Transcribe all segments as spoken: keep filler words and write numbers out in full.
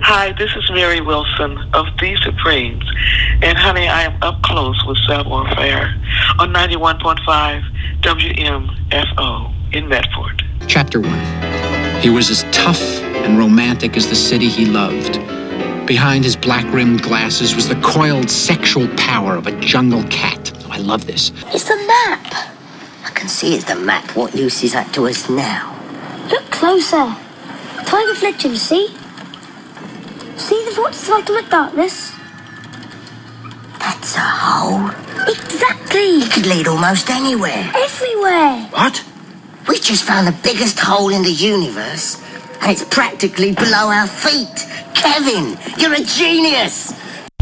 Hi, this is Mary Wilson of The Supremes. And honey, I am up close with Savoir Faire on ninety-one point five W M F O in Medford. Chapter one. He was as tough and romantic as the city he loved. Behind his black-rimmed glasses was the coiled sexual power of a jungle cat. Oh, I love this. It's the map. I can see it's the map. What use is that to us now? Look closer. Time reflection, see? See the vortex of ultimate darkness? That's a hole. Exactly. It could lead almost anywhere. Everywhere. What? We just found the biggest hole in the universe, and it's practically below our feet. Kevin, you're a genius.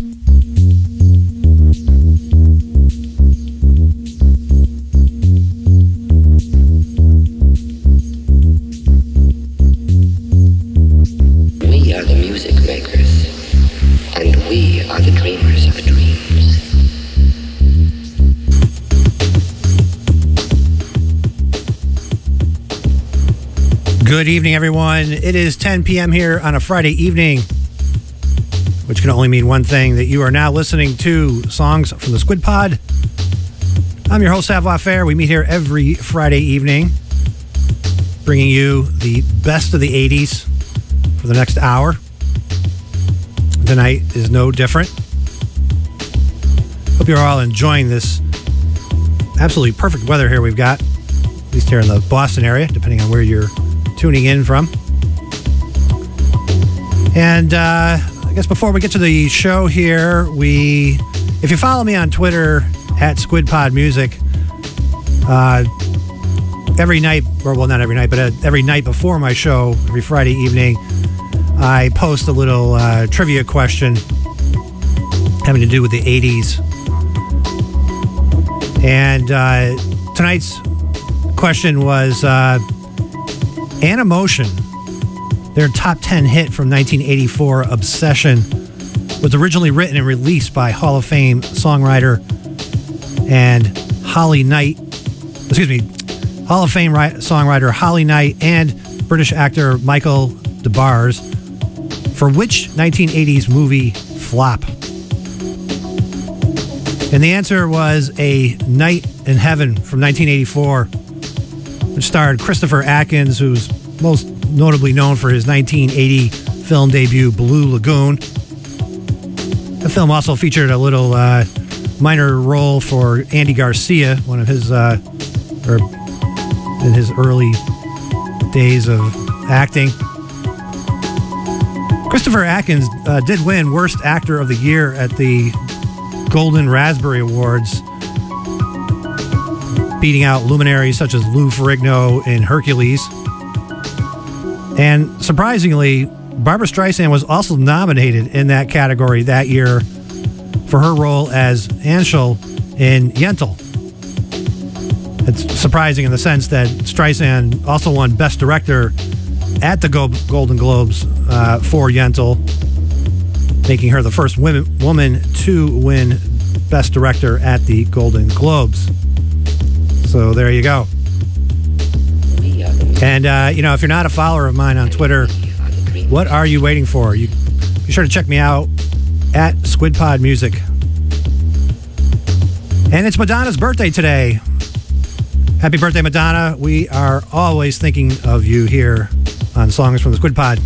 We are the music makers, and we are the dreamers of dreams. Good evening, everyone. It is ten p.m. here on a Friday evening, which can only mean one thing, that you are now listening to Songs from the Squid Pod. I'm your host, Savoir Faire. We meet here every Friday evening, bringing you the best of the eighties for the next hour. Tonight is no different. Hope you're all enjoying this absolutely perfect weather here we've got, at least here in the Boston area, depending on where you're tuning in from. And uh, I guess before we get to the show here, we, if you follow me on Twitter at SquidPodMusic, uh, every night, or well, not every night, but every night before my show, every Friday evening, I post a little uh, trivia question having to do with the eighties. And uh, tonight's question was uh, Animotion, their top ten hit from nineteen eighty-four, Obsession, was originally written and released by Hall of Fame songwriter and Holly Knight, excuse me, Hall of Fame ri- songwriter Holly Knight and British actor Michael DeBars, for which nineteen eighties movie flop? And the answer was A Night in Heaven from nineteen eighty-four, which starred Christopher Atkins, who's most notably known for his nineteen eighty film debut, Blue Lagoon. The film also featured a little uh, minor role for Andy Garcia, one of his, uh, or in his early days of acting. Christopher Atkins uh, did win Worst Actor of the Year at the Golden Raspberry Awards, beating out luminaries such as Lou Ferrigno in Hercules. And surprisingly, Barbra Streisand was also nominated in that category that year for her role as Anshel in Yentl. It's surprising in the sense that Streisand also won Best Director at the Go- Golden Globes uh, for Yentl, making her the first women, woman to win Best Director at the Golden Globes. So there you go. And, uh, you know, if you're not a follower of mine on Twitter, what are you waiting for? You be sure to check me out at SquidPodMusic. And it's Madonna's birthday today. Happy birthday, Madonna. We are always thinking of you here on Songs from the Squid Pod.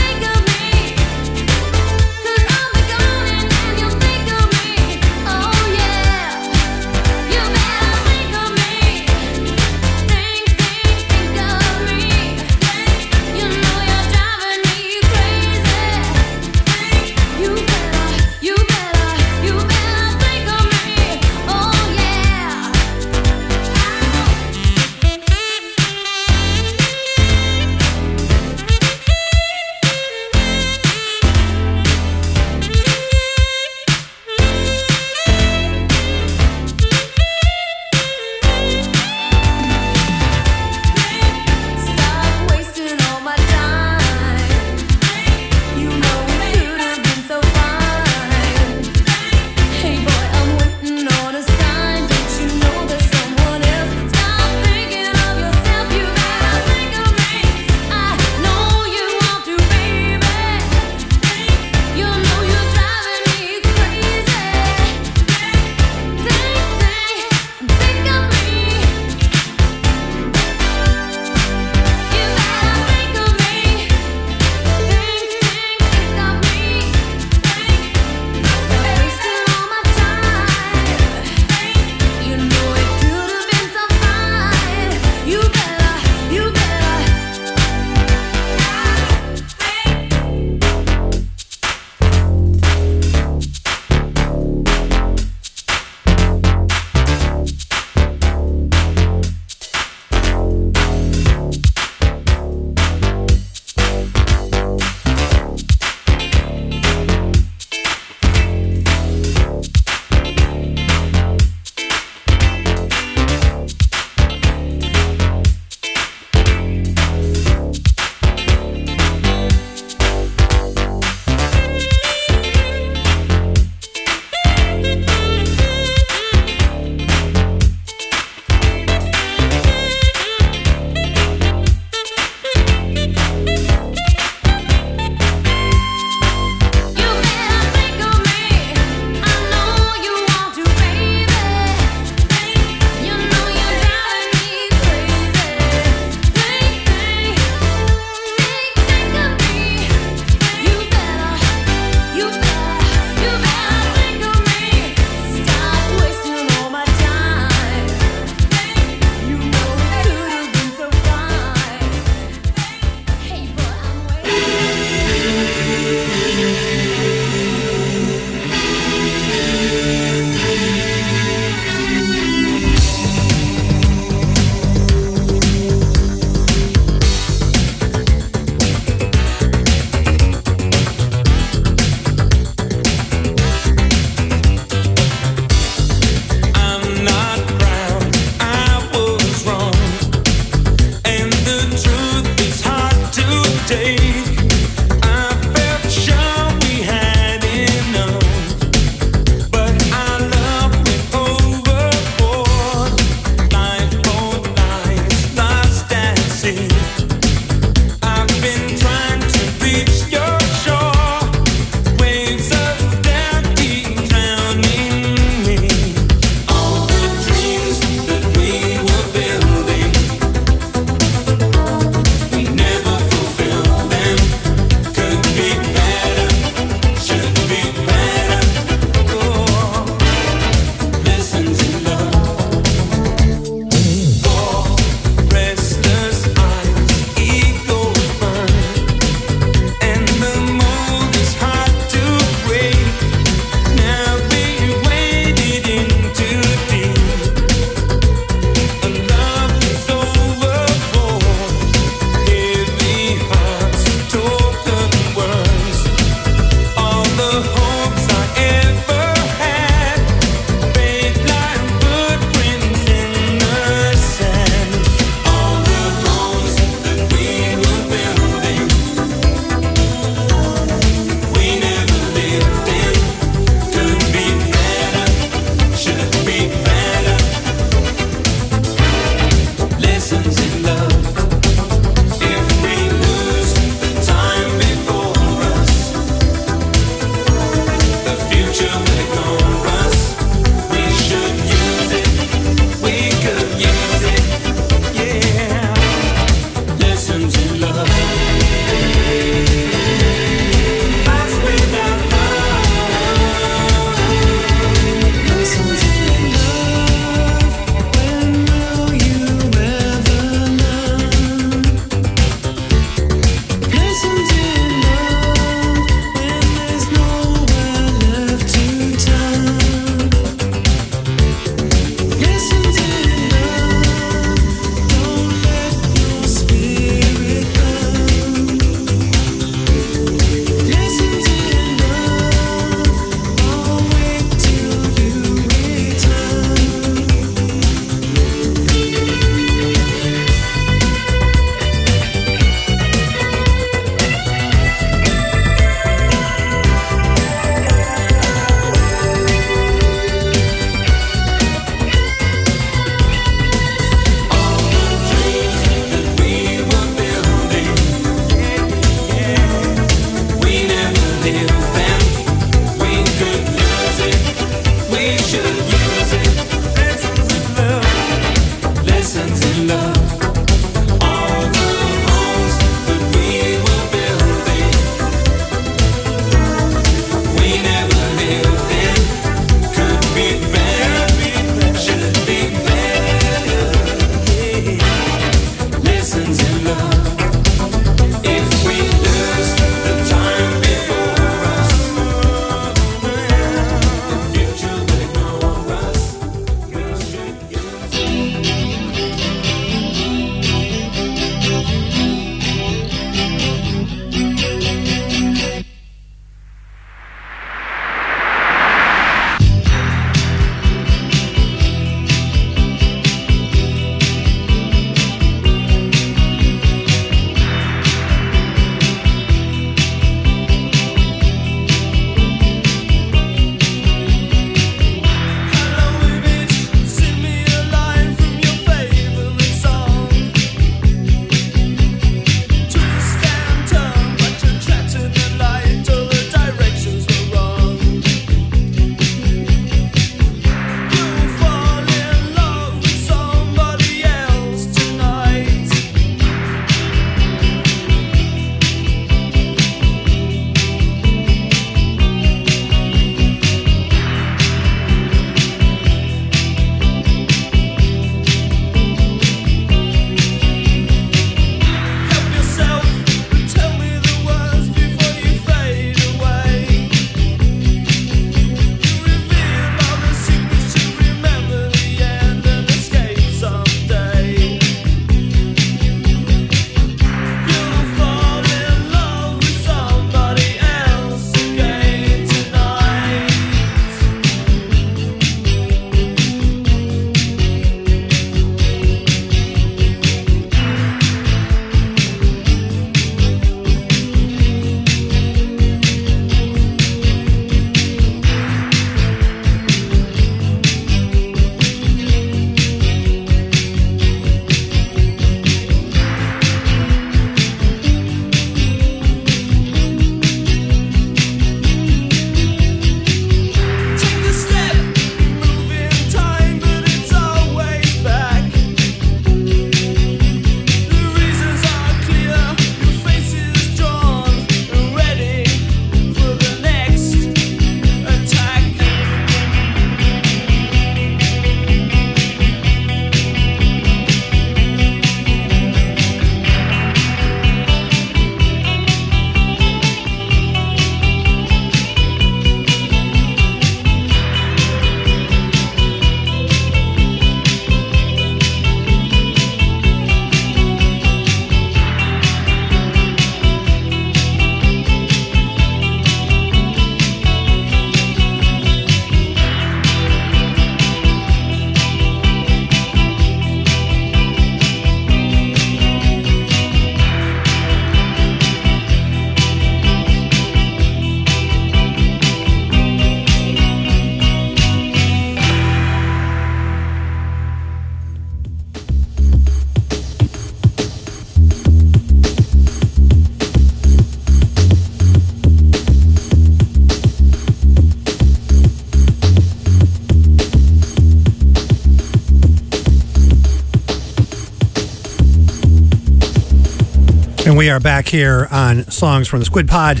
And we are back here on Songs from the Squid Pod.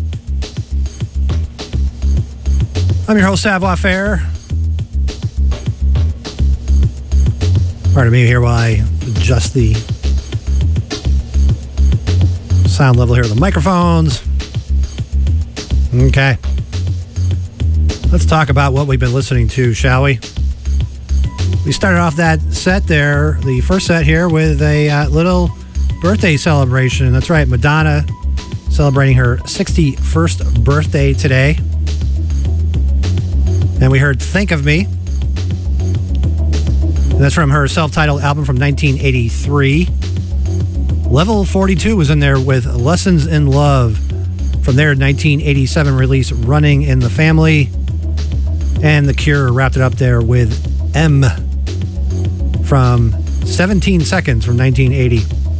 I'm your host, Savoir Faire. Pardon me here while I adjust the sound level here of the microphones. Okay. Let's talk about what we've been listening to, shall we? We started off that set there, the first set here, with a uh, little birthday celebration. That's right, Madonna celebrating her sixty-first birthday today. And we heard Think of Me. And that's from her self-titled album from nineteen eighty-three. Level forty-two was in there with Lessons in Love from their nineteen eighty-seven release, Running in the Family. And The Cure wrapped it up there with M from seventeen Seconds from nineteen eighty.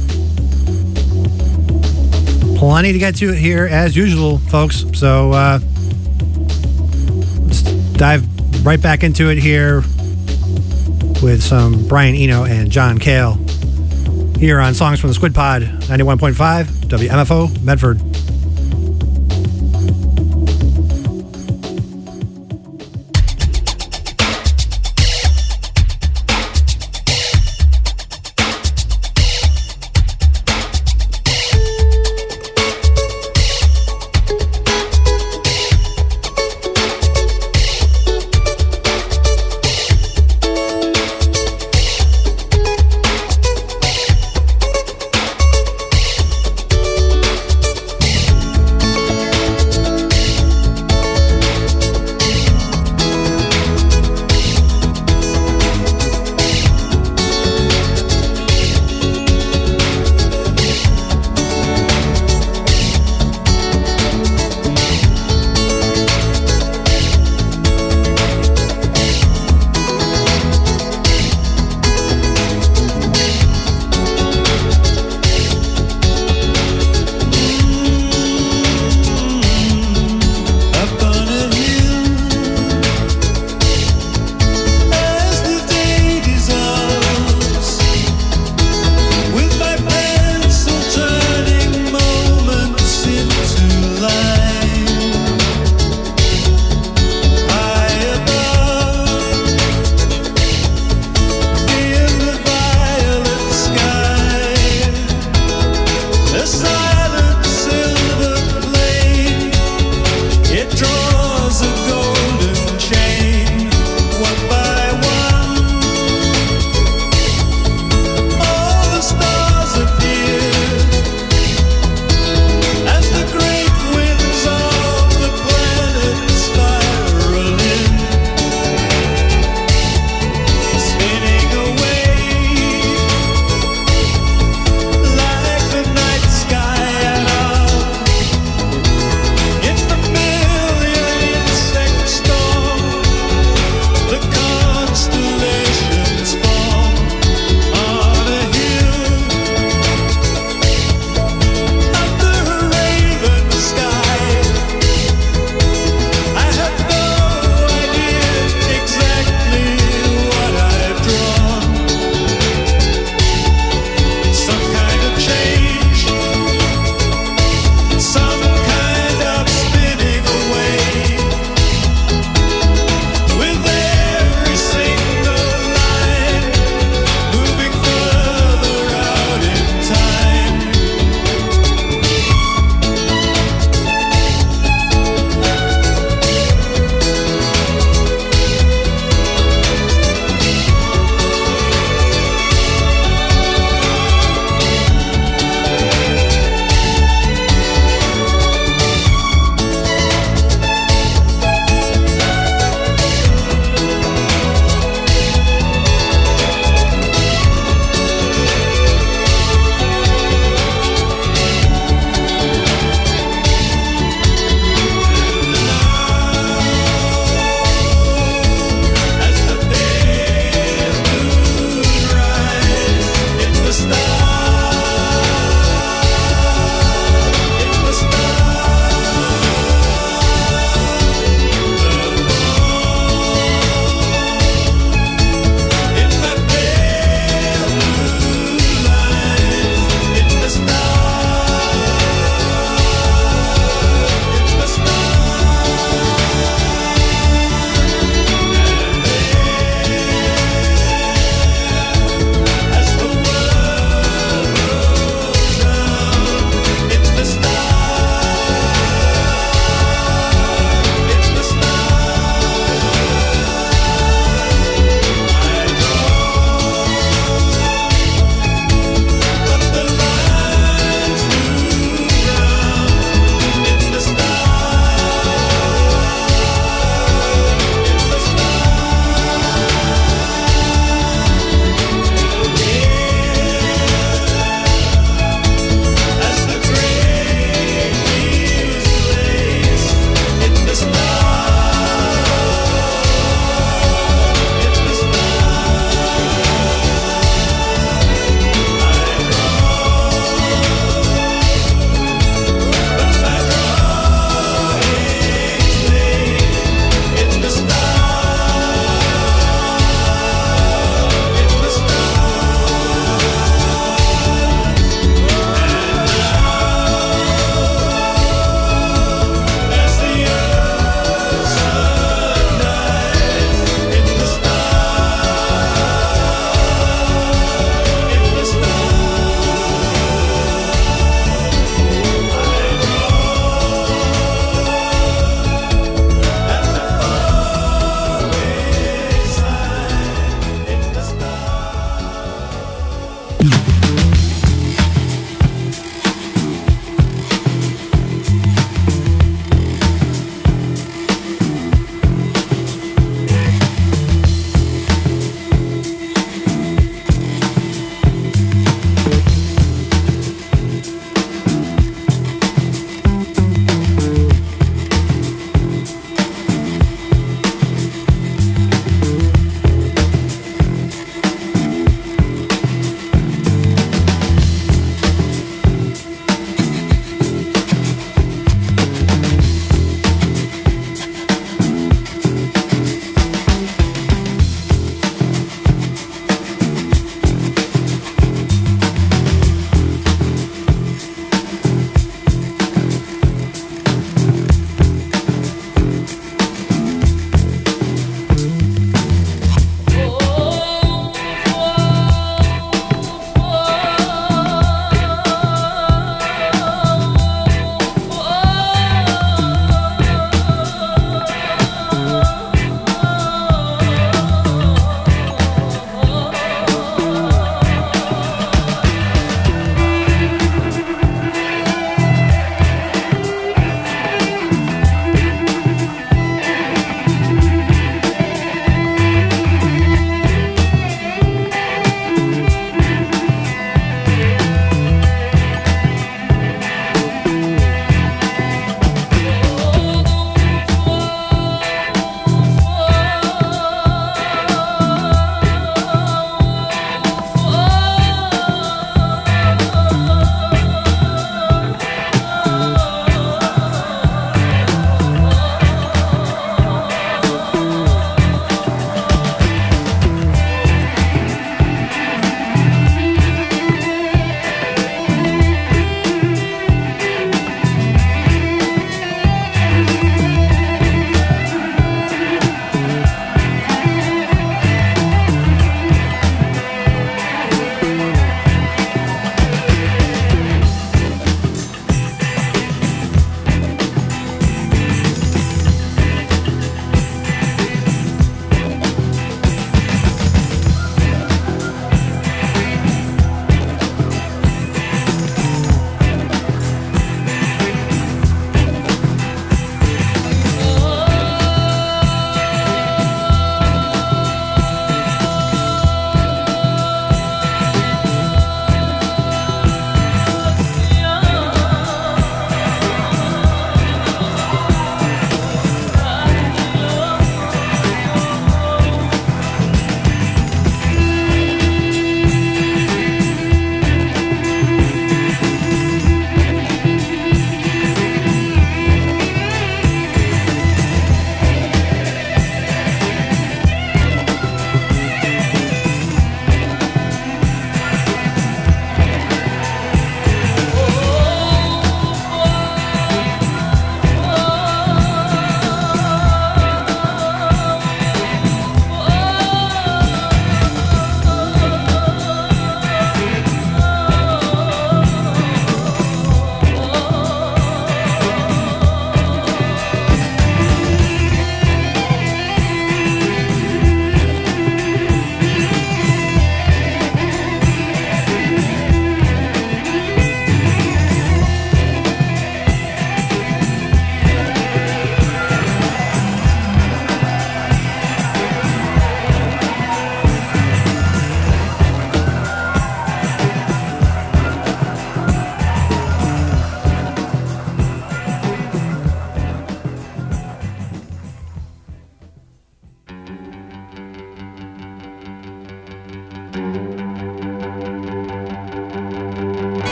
Plenty to get to here as usual, folks. So uh, let's dive right back into it here. with some Brian Eno and John Cale here on Songs from the Squid Pod, ninety-one point five W M F O, Medford.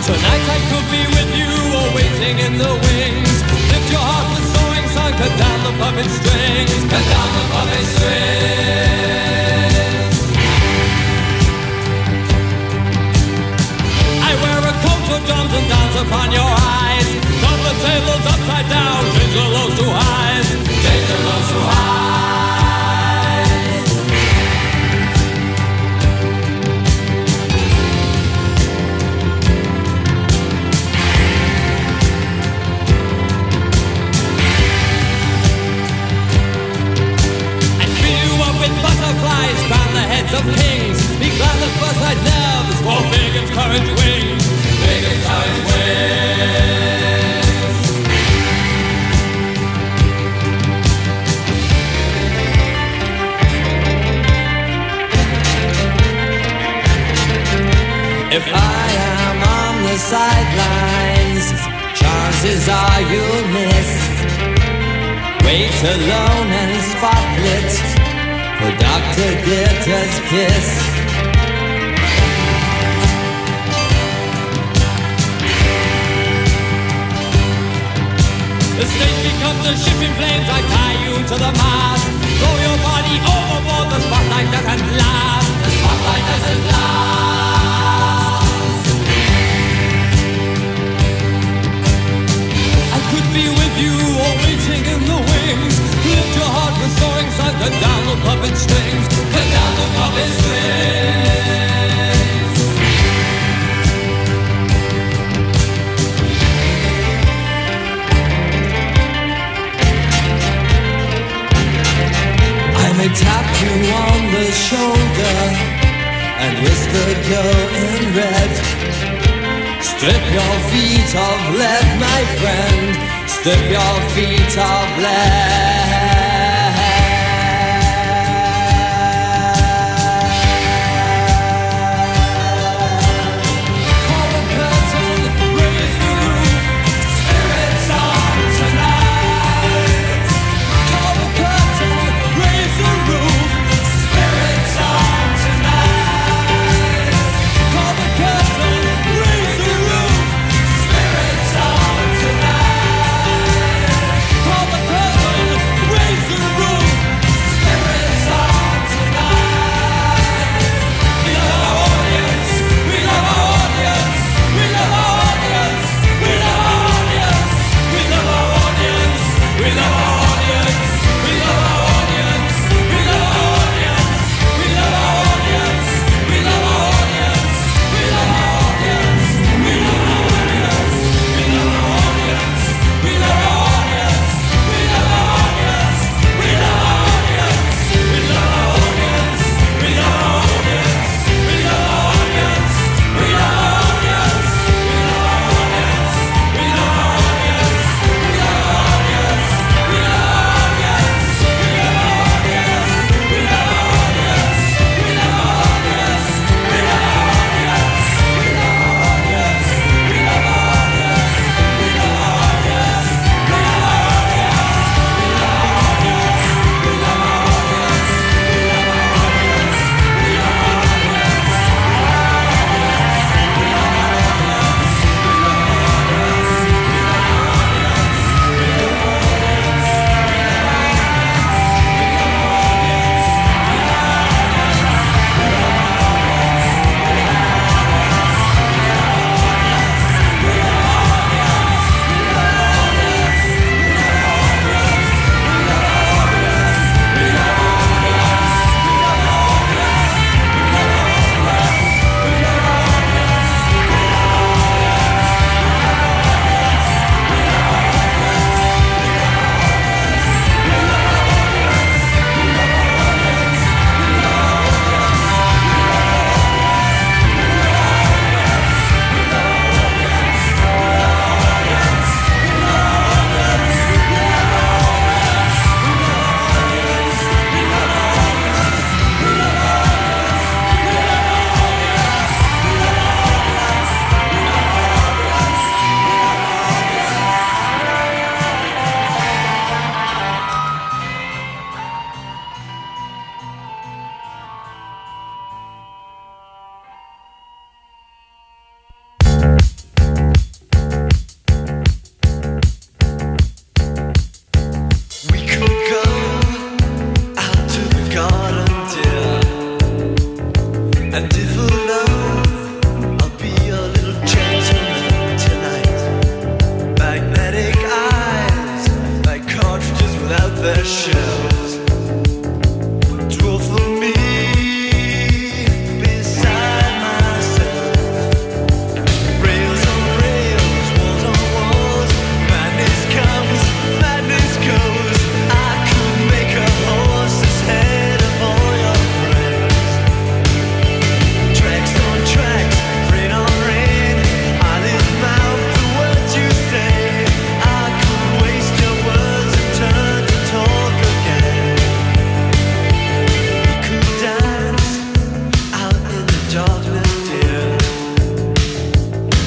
Tonight I could be with you or waiting in the wings. Lift your heart with soaring song, cut down the puppet strings, cut down the puppet strings. I wear a coat of drums and dance upon your eyes. Turn the tables upside down, change the lows to highs, change the lows to highs. Butterflies crown the heads of kings. Be glad that first-light nerves for pagans' courage wings. Pagans' courage wings. If I am on the sidelines, chances are you'll miss. Wait alone and spotlit for Doctor Glitters' kiss. The stage becomes a ship in flames. I tie you to the mast. Throw your body overboard. The spotlight doesn't last. The spotlight doesn't last. I could be with you or waiting in the wings. Lift your heart with soaring songs, cut down the puppet strings, cut down the puppet strings. I may tap you on the shoulder and whisper girl in red. Strip your feet of lead, my friend. Strip your feet of lead. Call the curtain, raise the roof. Spirits on tonight. Call the curtain, raise the roof. Spirits on tonight. Call the curtain, raise the roof. Spirits on tonight. Call the curtain,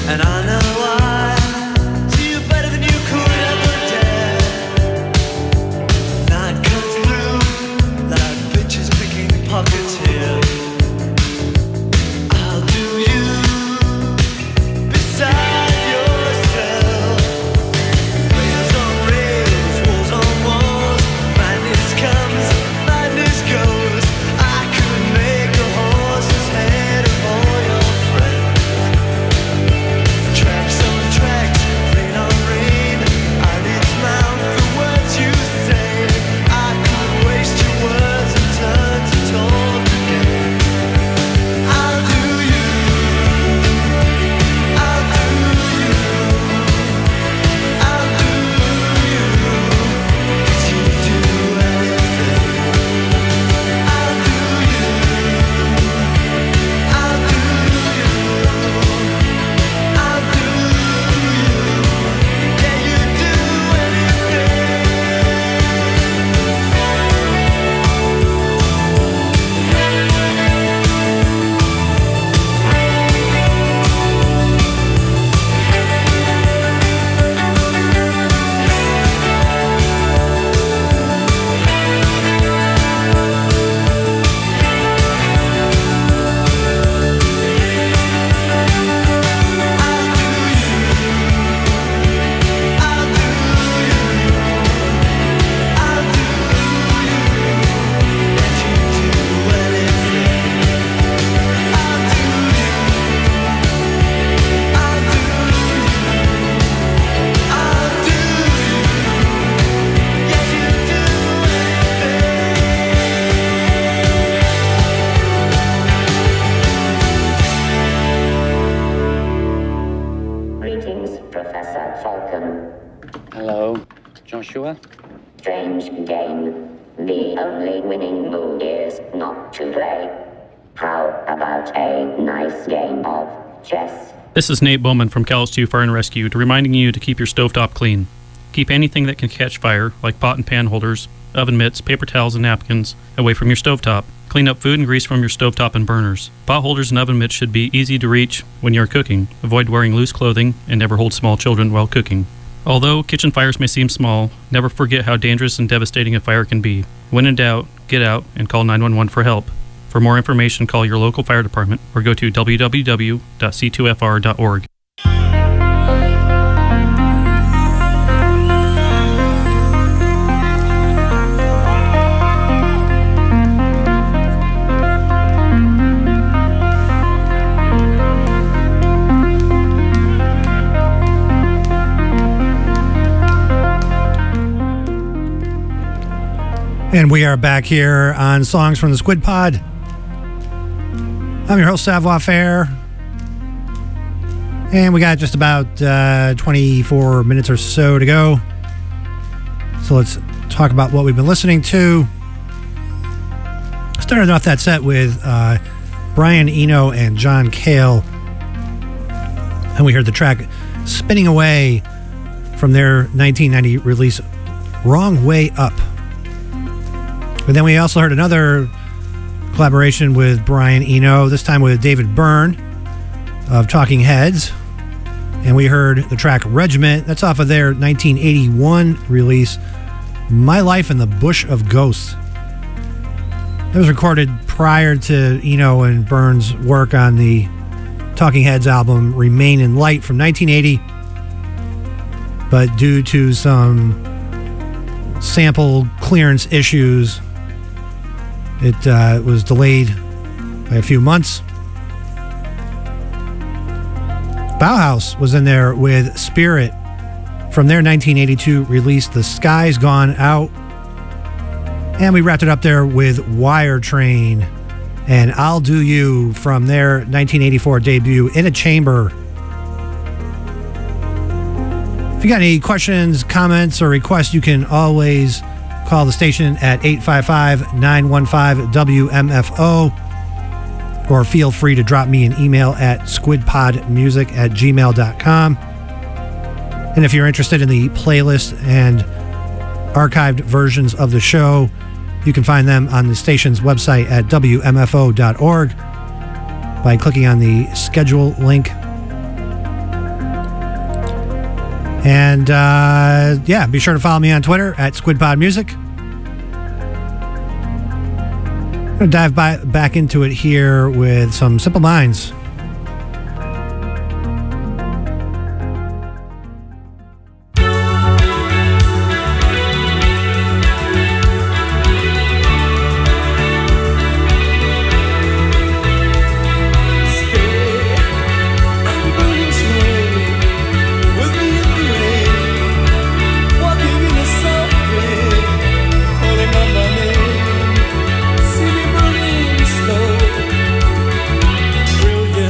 And I know I see you better than you could ever dare. Night comes through like bitches picking pockets here. I'll do you beside yourself. Rails on rails, walls on walls. Madness comes, madness goes. I could make a horse's head of all your friends. Tracks on tracks, rain on rain. Eyelids mount the words you say. I could waste your words and turn to talk again. I'll do you. I'll do you. I'll do you. 'Cause you do anything. I'll do you. I'll do you. I'll do you. Yeah, you do anything. Greetings, Professor Falcon. Hello, Joshua. Strange game. The only winning move is not to play. How about a nice game of chess? This is Nate Bowman from Callis two Fire and Rescue, to reminding you to keep your stovetop clean. Keep anything that can catch fire, like pot and pan holders, oven mitts, paper towels, and napkins, away from your stovetop. Clean up food and grease from your stovetop and burners. Pot holders and oven mitts should be easy to reach when you're cooking. Avoid wearing loose clothing and never hold small children while cooking. Although kitchen fires may seem small, never forget how dangerous and devastating a fire can be. When in doubt, get out and call nine one one for help. For more information, call your local fire department or go to w w w dot c two f r dot org. And we are back here on Songs from the Squid Pod. I'm your host, Savoir Faire. And we got just about uh, twenty-four minutes or so to go. So let's talk about what we've been listening to. Started off that set with uh, Brian Eno and John Cale. And we heard the track Spinning Away from their nineteen ninety release, Wrong Way Up. But then we also heard another collaboration with Brian Eno, this time with David Byrne of Talking Heads. And we heard the track Regiment. That's off of their nineteen eighty-one release, My Life in the Bush of Ghosts. It was recorded prior to Eno and Byrne's work on the Talking Heads album Remain in Light from nineteen eighty. But due to some sample clearance issues, it uh, was delayed by a few months. Bauhaus was in there with Spirit from their nineteen eighty-two release, The Sky's Gone Out. And we wrapped it up there with Wire Train and I'll Do You from their nineteen eighty-four debut, In a Chamber. If you got any questions, comments, or requests, you can always call the station at eight five five, nine one five, W M F O, or feel free to drop me an email at squidpodmusic at gmail dot com. And if you're interested in the playlist and archived versions of the show, you can find them on the station's website at w m f o dot org by clicking on the schedule link. And uh, yeah, be sure to follow me on Twitter at SquidPodMusic. I'm going to dive by, back into it here with some Simple Minds. Brilliant.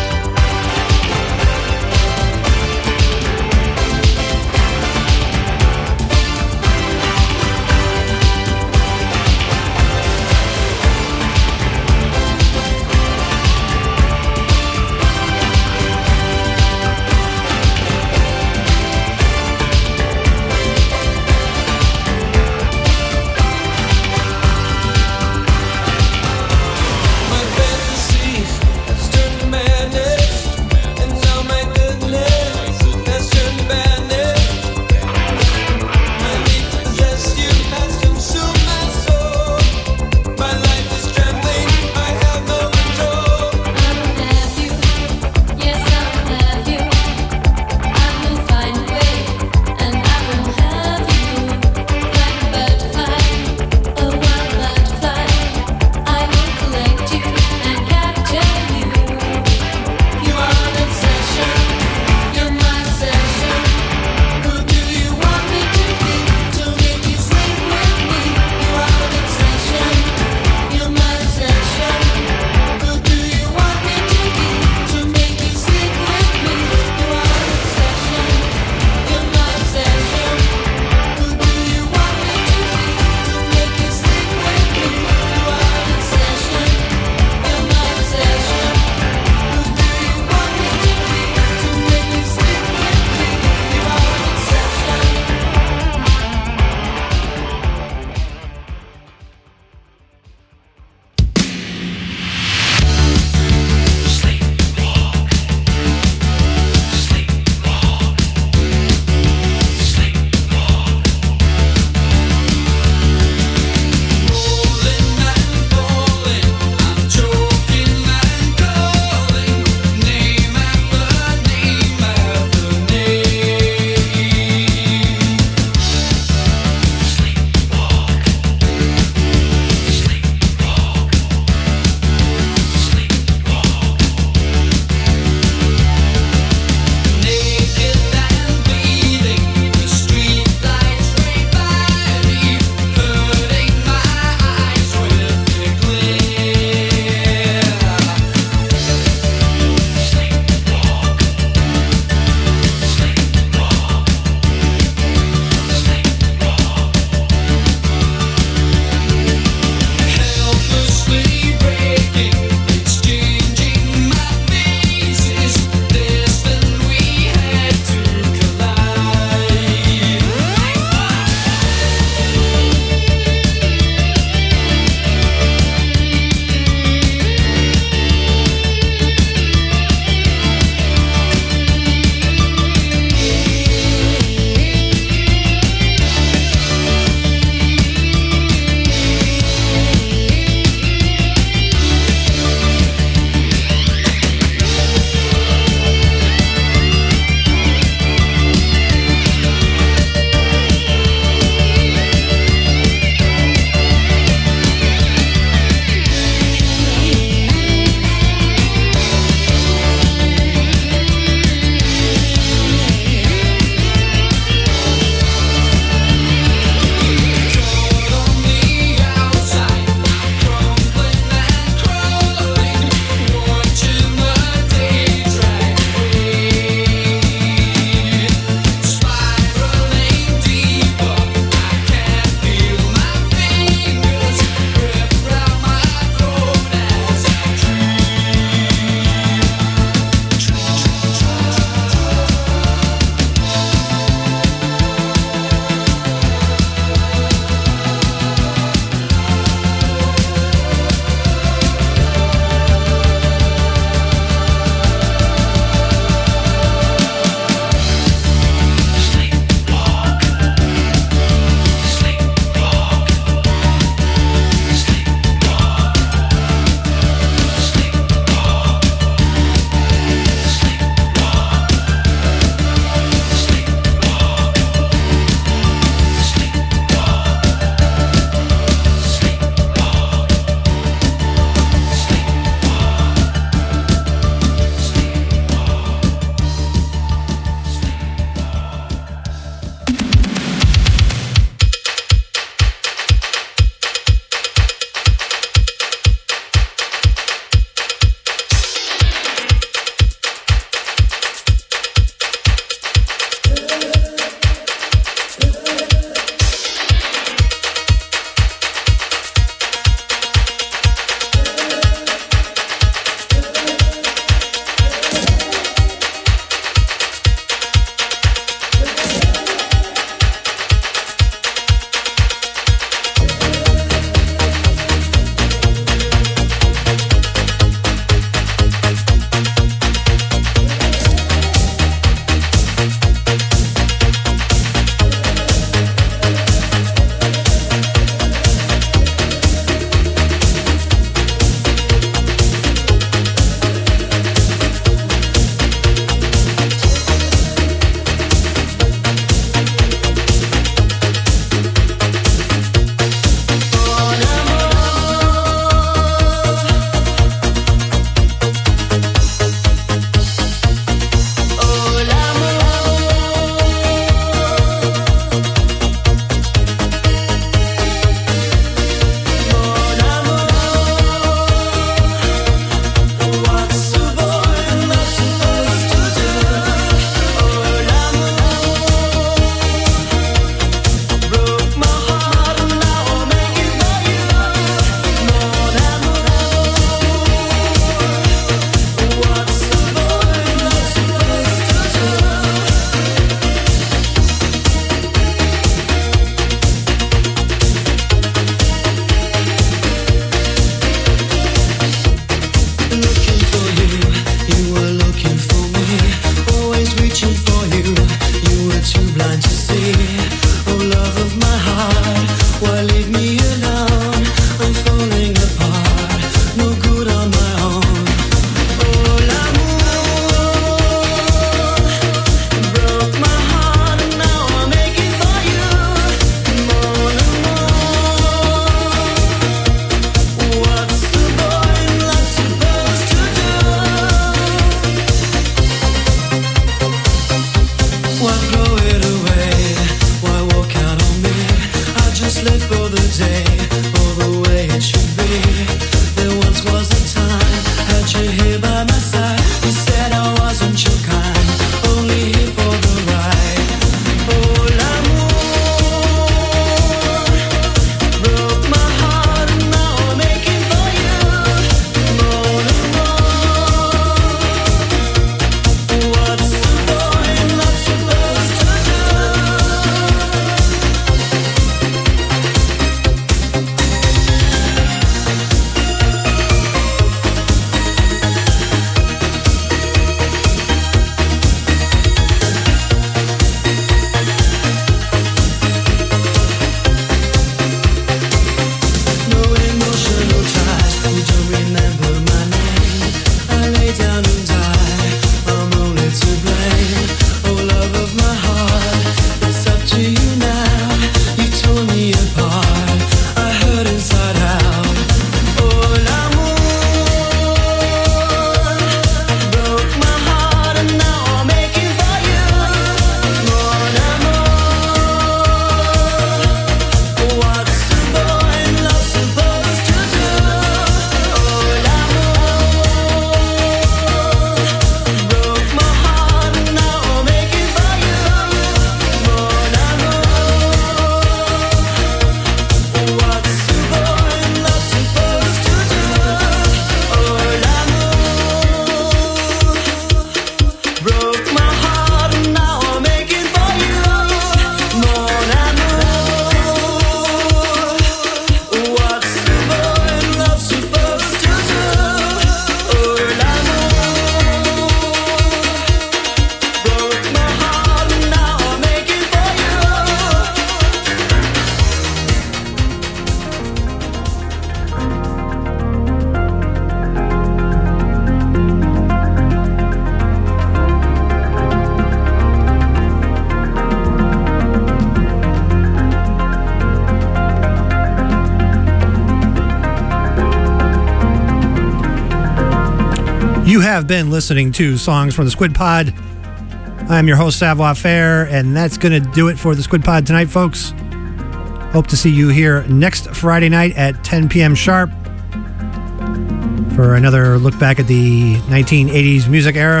have been listening to Songs from the Squid Pod. I'm your host, Savoir Faire, and that's going to do it for the Squid Pod tonight, folks. Hope to see you here next Friday night at ten p.m. sharp for another look back at the nineteen eighties music era.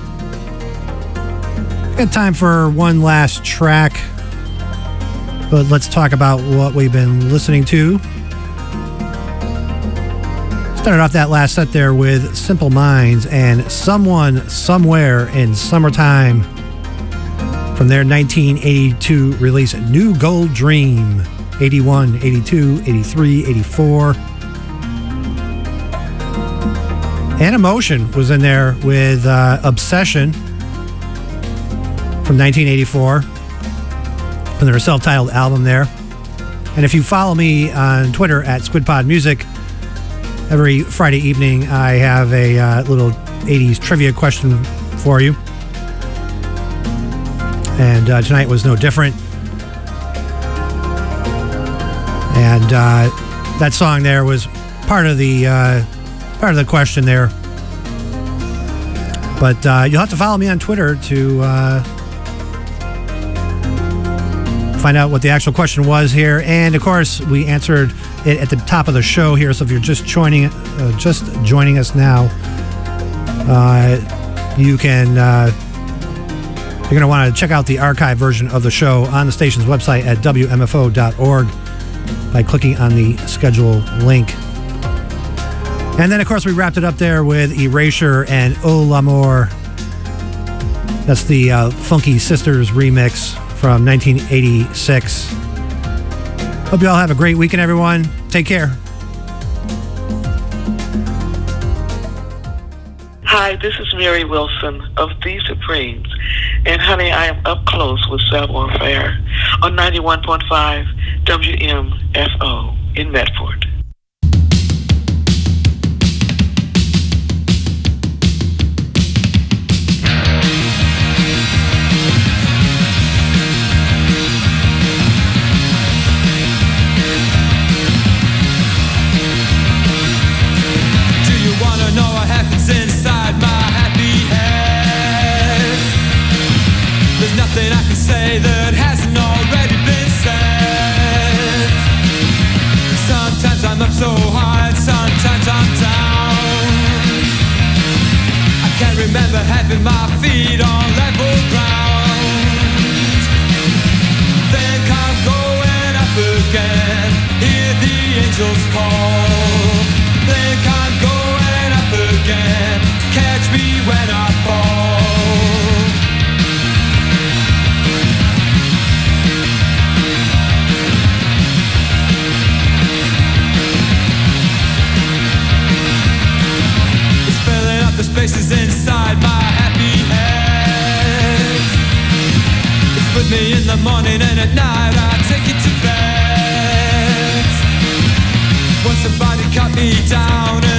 Got time for one last track, but let's talk about what we've been listening to. Started off that last set there with Simple Minds and Someone Somewhere in Summertime from their nineteen eighty-two release New Gold Dream. eighty-one, eighty-two, eighty-three, eighty-four. Animotion was in there with uh, Obsession from nineteen eighty-four from their self-titled album there. And if you follow me on Twitter at SquidPodMusic, every Friday evening, I have a uh, little eighties trivia question for you. And uh, tonight was no different. And uh, that song there was part of the uh, part of the question there. But uh, you'll have to follow me on Twitter to uh, find out what the actual question was here. And of course, we answered it at the top of the show here. So if you're just joining, uh, just joining us now, uh, you can uh, you're going to want to check out the archive version of the show on the station's website at W M F O dot org by clicking on the schedule link. And then, of course, we wrapped it up there with Erasure and Oh L'Amour. That's the uh, Funky Sisters remix from nineteen eighty-six. Hope you all have a great weekend, everyone. Take care. Hi, this is Mary Wilson of The Supremes. And honey, I am up close with Savoir Faire on ninety-one point five W M F O in Medford. Nothing I can say that hasn't already been said. Sometimes I'm up so high, sometimes I'm down. I can't remember having my feet on level ground. Think I'm going up again, hear the angels call. Think I'm going up again, catch me when I fall. The spaces inside my happy head. It's with me in the morning and at night I take it to bed. Once somebody cut me down